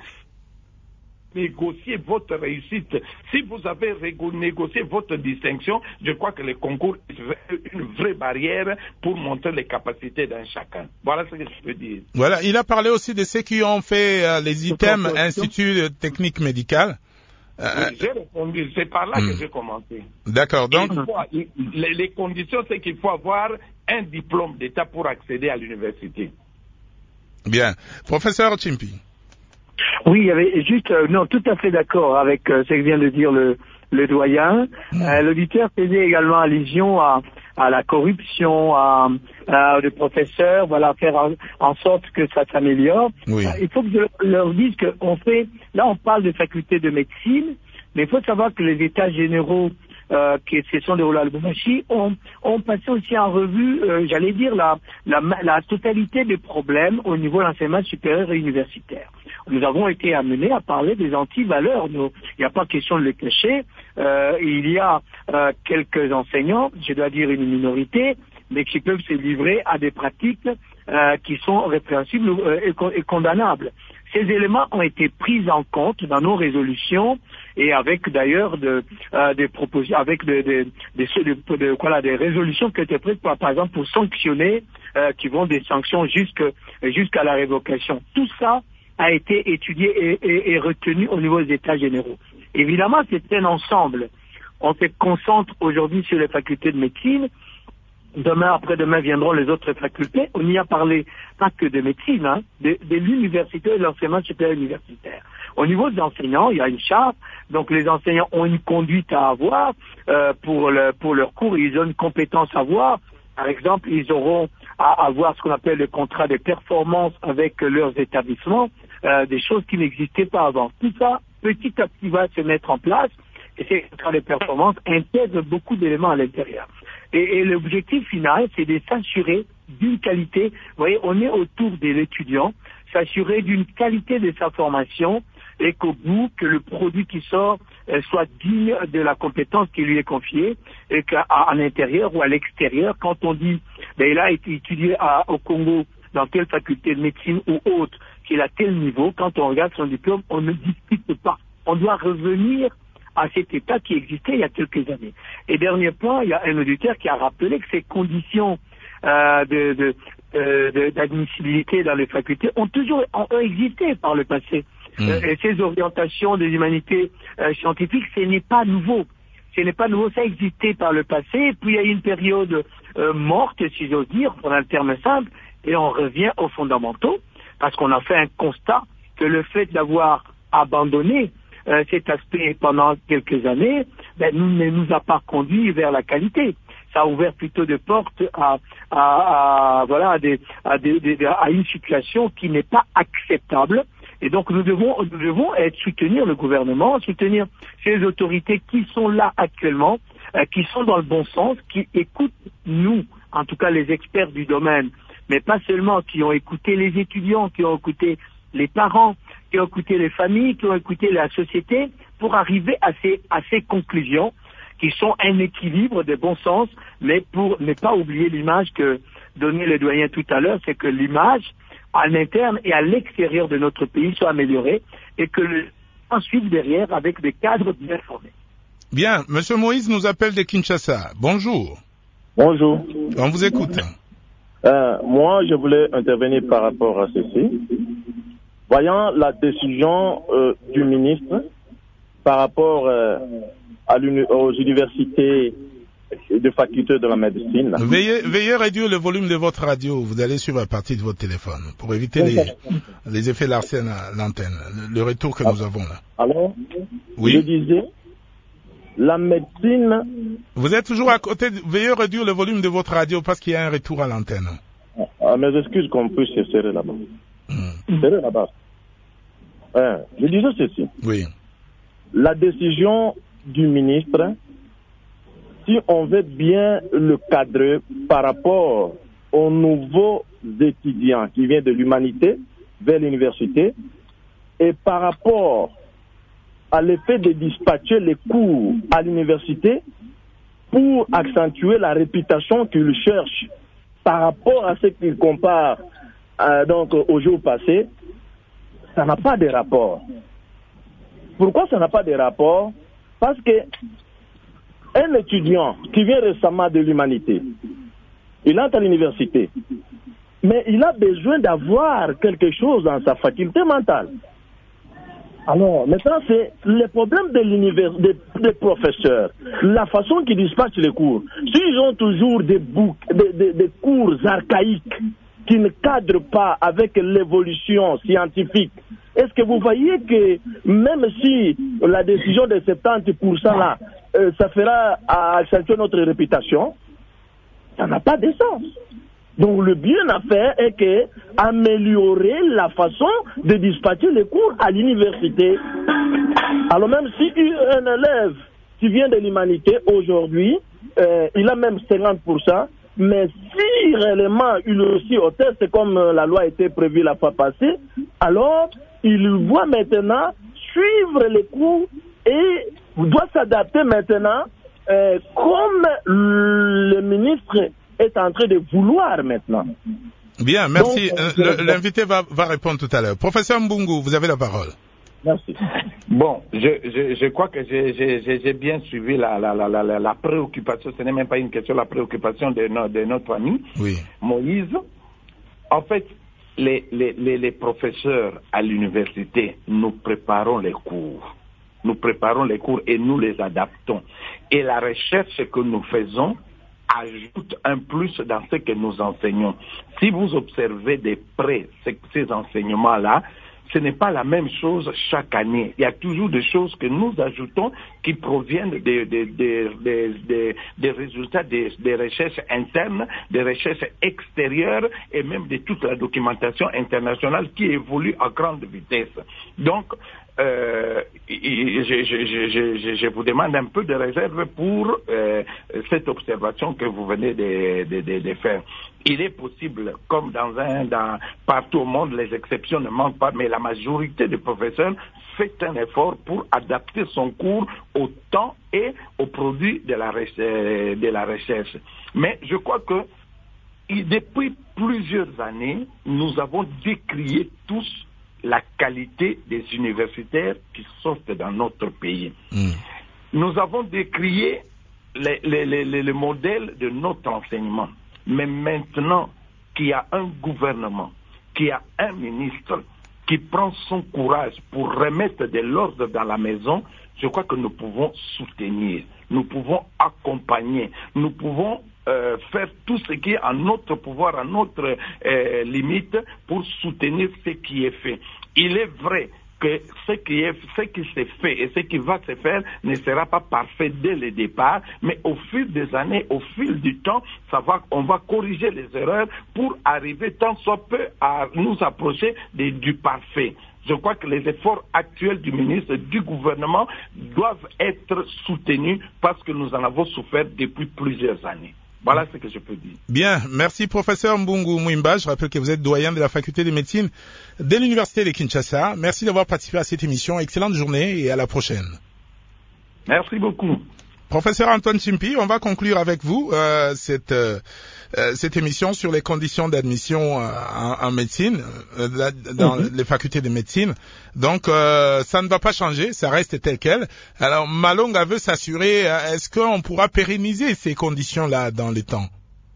Négocier votre réussite. Si vous avez négocié votre distinction, je crois que le concours est une vraie barrière pour montrer les capacités d'un chacun. Voilà ce que je peux dire. Voilà, il a parlé aussi de ceux qui ont fait les items Institut technique médical. Oui, j'ai répondu, c'est par là que j'ai commencé. D'accord, donc... Les conditions, c'est qu'il faut avoir un diplôme d'État pour accéder à l'université. Bien. Professeur Chimpi. Oui, il y avait juste, non, tout à fait d'accord avec ce que vient de dire le doyen. L'auditeur faisait également allusion à la corruption, des professeurs, voilà, faire en sorte que ça s'améliore. Oui. Il faut que je leur dise qu'on fait, là on parle de faculté de médecine, mais il faut savoir que les états généraux qui se sont déroulés à Lubumbashi ont passé aussi en revue, j'allais dire, la totalité des problèmes au niveau de l'enseignement supérieur et universitaire. Nous avons été amenés à parler des anti-valeurs. Il n'y a pas question de les cacher. Il y a quelques enseignants, je dois dire une minorité, mais qui peuvent se livrer à des pratiques qui sont répréhensibles et condamnables. Ces éléments ont été pris en compte dans nos résolutions et avec d'ailleurs des propositions, avec des résolutions qui ont été prises par exemple pour sanctionner, qui vont des sanctions jusqu'à la révocation. Tout ça a été étudié et retenu au niveau des états généraux. Évidemment, c'est un ensemble. On se concentre aujourd'hui sur les facultés de médecine. Demain, après-demain viendront les autres facultés. On y a parlé pas que de médecine, hein, de l'université et de l'enseignement supérieur universitaire. Au niveau des enseignants, il y a une charte. Donc les enseignants ont une conduite à avoir pour leur cours. Ils ont une compétence à avoir. Par exemple, ils auront à avoir ce qu'on appelle le contrat de performance avec leurs établissements, des choses qui n'existaient pas avant. Tout ça, petit à petit, va se mettre en place, et ces contrats de performance intègrent beaucoup d'éléments à l'intérieur. Et l'objectif final, c'est de s'assurer d'une qualité. Vous voyez, on est autour de l'étudiant, s'assurer d'une qualité de sa formation, et qu'au bout, que le produit qui sort soit digne de la compétence qui lui est confiée, et qu'à l'intérieur ou à l'extérieur, quand on dit, il a été étudié au Congo dans telle faculté de médecine ou autre, qu'il a tel niveau, quand on regarde son diplôme, on ne discute pas. On doit revenir à cet état qui existait il y a quelques années. Et dernier point, il y a un auditeur qui a rappelé que ces conditions d'admissibilité dans les facultés ont existé par le passé. Et ces orientations des humanités scientifiques, ce n'est pas nouveau. Ce n'est pas nouveau, ça existait par le passé. Et puis il y a eu une période morte, si j'ose dire, pour un terme simple, et on revient aux fondamentaux, parce qu'on a fait un constat que le fait d'avoir abandonné cet aspect pendant quelques années, ne nous a pas conduit vers la qualité. Ça a ouvert plutôt des portes à une situation qui n'est pas acceptable. Et donc nous devons soutenir le gouvernement, soutenir ces autorités qui sont là actuellement, qui sont dans le bon sens, qui écoutent nous, en tout cas les experts du domaine, mais pas seulement, qui ont écouté les étudiants, qui ont écouté les parents, qui ont écouté les familles, qui ont écouté la société, pour arriver à ces conclusions qui sont un équilibre de bon sens, mais pour ne pas oublier l'image que donnait le doyen tout à l'heure, c'est que l'image à l'interne et à l'extérieur de notre pays soit améliorée, et que ensuite derrière avec des cadres bien formés. Bien, Monsieur Moïse nous appelle de Kinshasa. Bonjour. Bonjour. On vous écoute. Moi, je voulais intervenir par rapport à ceci. Voyant la décision du ministre par rapport aux universités de faculté de la médecine. Veuillez réduire le volume de votre radio. Vous allez suivre à partir de votre téléphone pour éviter les effets Larsen à l'antenne. Le retour que nous avons là. Alors, oui. Je disais, la médecine... Vous êtes toujours à côté. Veuillez réduire le volume de votre radio parce qu'il y a un retour à l'antenne. Mes excuses qu'on puisse se serrer là-bas. Serrer là-bas. Je disais ceci. Oui. La décision du ministre, si on veut bien le cadrer par rapport aux nouveaux étudiants qui viennent de l'humanité vers l'université, et par rapport à l'effet de dispatcher les cours à l'université pour accentuer la réputation qu'ils cherchent par rapport à ce qu'ils comparent donc au jour passé, ça n'a pas de rapport. Pourquoi ça n'a pas de rapport? Parce que un étudiant qui vient récemment de l'humanité, il entre à l'université, mais il a besoin d'avoir quelque chose dans sa faculté mentale. Alors, maintenant, c'est le problème des professeurs, la façon qu'ils dispatchent les cours. S'ils ont toujours des cours archaïques qui ne cadrent pas avec l'évolution scientifique, est-ce que vous voyez que même si la décision de 70% là, ça fera accentuer notre réputation, ça n'a pas de sens. Donc le bien à faire est que améliorer la façon de dispatcher les cours à l'université. Alors même si un élève qui vient de l'humanité aujourd'hui, il a même 50%, mais si réellement il réussit au test comme la loi a été prévue la fois passée, alors il doit maintenant suivre les cours et doit s'adapter maintenant comme le ministre est en train de vouloir maintenant. Bien, merci. L'invité va répondre tout à l'heure. Professeur Mbungu, vous avez la parole. Merci. Bon, je crois que j'ai bien suivi la préoccupation. Ce n'est même pas une question, la préoccupation de notre ami Moïse. En fait, les professeurs à l'université, nous préparons les cours. Nous préparons les cours et nous les adaptons. Et la recherche que nous faisons ajoute un plus dans ce que nous enseignons. Si vous observez de près ces enseignements-là, ce n'est pas la même chose chaque année. Il y a toujours des choses que nous ajoutons qui proviennent des résultats des recherches internes, des recherches extérieures et même de toute la documentation internationale qui évolue à grande vitesse. Donc, je vous demande un peu de réserve pour cette observation que vous venez de faire. Il est possible, comme partout au monde, les exceptions ne manquent pas, mais la majorité des professeurs fait un effort pour adapter son cours au temps et aux produits de la recherche. Mais je crois que depuis plusieurs années, nous avons décrié tous la qualité des universitaires qui sortent dans notre pays. Nous avons décrié le modèle de notre enseignement. Mais maintenant qu'il y a un gouvernement, qu'il y a un ministre qui prend son courage pour remettre de l'ordre dans la maison, je crois que nous pouvons soutenir, nous pouvons accompagner, nous pouvons faire tout ce qui est à notre pouvoir, à notre limite pour soutenir ce qui est fait. Il est vrai que ce qui s'est fait et ce qui va se faire ne sera pas parfait dès le départ, mais au fil des années, au fil du temps, on va corriger les erreurs pour arriver tant soit peu à nous approcher du parfait. Je crois que les efforts actuels du ministre, du gouvernement, doivent être soutenus parce que nous en avons souffert depuis plusieurs années. Voilà ce que je peux dire. Bien, merci professeur Mbungu Mwimba. Je rappelle que vous êtes doyen de la faculté de médecine de l'université de Kinshasa. Merci d'avoir participé à cette émission. Excellente journée et à la prochaine. Merci beaucoup. Professeur Antoine Chimpi, on va conclure avec vous cette émission sur les conditions d'admission en médecine, dans les facultés de médecine. Donc, ça ne va pas changer, ça reste tel quel. Alors, Malonga veut s'assurer, est-ce qu'on pourra pérenniser ces conditions-là dans le temps?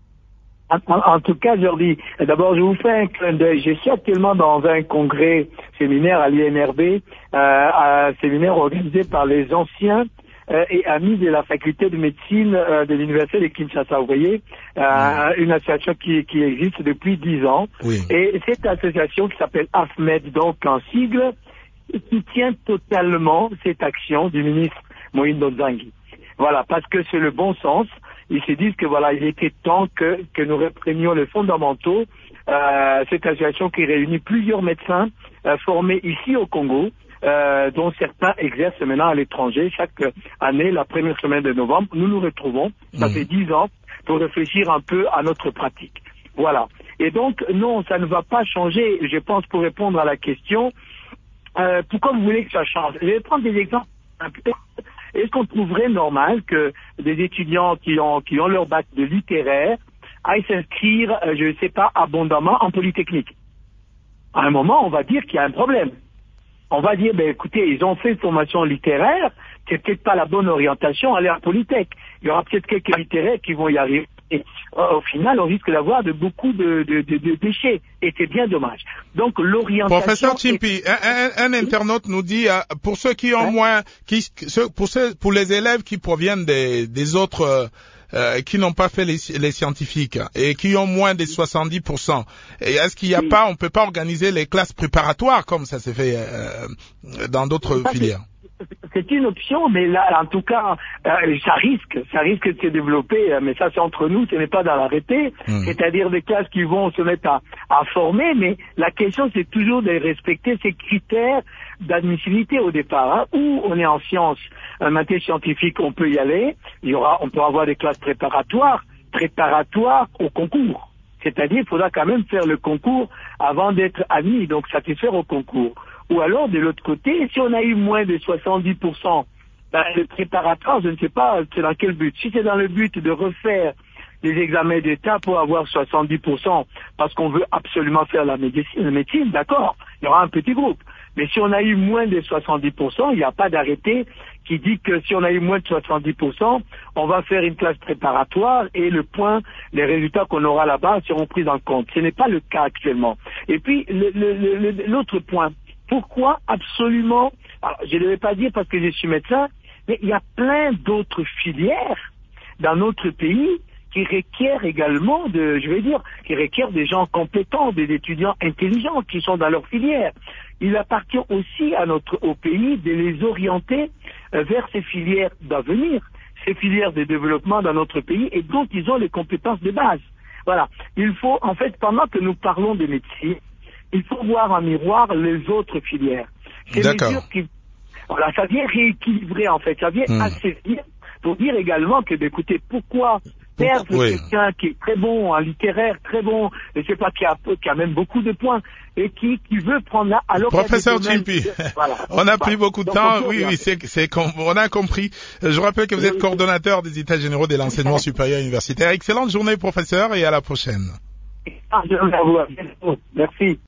En tout cas, Jordi, d'abord, je vous fais un clin d'œil. Je suis actuellement dans un congrès séminaire à l'INRB, un séminaire organisé par les anciens et amis de la faculté de médecine de l'université de Kinshasa. Vous voyez, une association qui existe depuis 10 ans. Oui. Et cette association qui s'appelle AFMED, donc en sigle, qui tient totalement cette action du ministre Moïse Nzangi. Voilà, parce que c'est le bon sens. Ils se disent que voilà, il était temps que nous reprenions les fondamentaux. Cette association qui réunit plusieurs médecins formés ici au Congo, dont certains exercent maintenant à l'étranger. Chaque année, la première semaine de novembre, nous nous retrouvons, ça fait 10 ans, pour réfléchir un peu à notre pratique. Voilà. Et donc, non, ça ne va pas changer, je pense, pour répondre à la question, pourquoi vous voulez que ça change? Je vais prendre des exemples. Est-ce qu'on trouverait normal que des étudiants qui ont leur bac de littéraire aillent s'inscrire, je ne sais pas, abondamment en polytechnique? À un moment, on va dire qu'il y a un problème. On va dire, ben écoutez, ils ont fait une formation littéraire, c'est peut-être pas la bonne orientation, aller à Polytech. Il y aura peut-être quelques littéraires qui vont y arriver. Et, au final, on risque d'avoir beaucoup de déchets. Et c'est bien dommage. Donc, l'orientation... Professeur Chimpi, un internaute nous dit, pour ceux qui ont moins, pour les élèves qui proviennent des autres, qui n'ont pas fait les scientifiques et qui ont moins de 70%. Et est-ce qu'il n'y a pas, on peut pas organiser les classes préparatoires comme ça s'est fait dans d'autres filières? C'est une option, mais là, en tout cas, ça risque de se développer, mais ça c'est entre nous, ce n'est pas dans l'arrêté, c'est-à-dire des classes qui vont se mettre à former, mais la question c'est toujours de respecter ces critères d'admissibilité au départ, où on est en sciences, matière scientifique, on peut y aller, on peut avoir des classes préparatoires au concours. C'est-à-dire, il faudra quand même faire le concours avant d'être admis, donc satisfaire au concours. Ou alors, de l'autre côté, si on a eu moins de 70%, le préparatoire, je ne sais pas, c'est dans quel but. Si c'est dans le but de refaire des examens d'État pour avoir 70%, parce qu'on veut absolument faire la médecine, d'accord, il y aura un petit groupe. Mais si on a eu moins de 70%, il n'y a pas d'arrêté qui dit que si on a eu moins de 70%, on va faire une classe préparatoire et les résultats qu'on aura là-bas seront pris en compte. Ce n'est pas le cas actuellement. Et puis, l'autre point, pourquoi absolument, alors, je ne vais pas dire parce que je suis médecin, mais il y a plein d'autres filières dans notre pays qui requiert également qui requiert des gens compétents, des étudiants intelligents qui sont dans leur filière. Il appartient aussi au pays de les orienter vers ces filières d'avenir, ces filières de développement dans notre pays et dont ils ont les compétences de base. Voilà. Il faut, en fait, pendant que nous parlons de médecine, il faut voir en miroir les autres filières. Ces mesures voilà, ça vient rééquilibrer, en fait, ça vient assainir pour dire également que, écoutez, pourquoi perdre quelqu'un qui est très bon en littéraire, très bon, je sais pas, qui a même beaucoup de points, et qui veut prendre là, alors Professeur Tchimpi, voilà. On n'a plus beaucoup de temps, on a compris. Je rappelle que vous êtes coordonnateur des États généraux de l'enseignement supérieur universitaire. Excellente journée, professeur, et à la prochaine. Merci.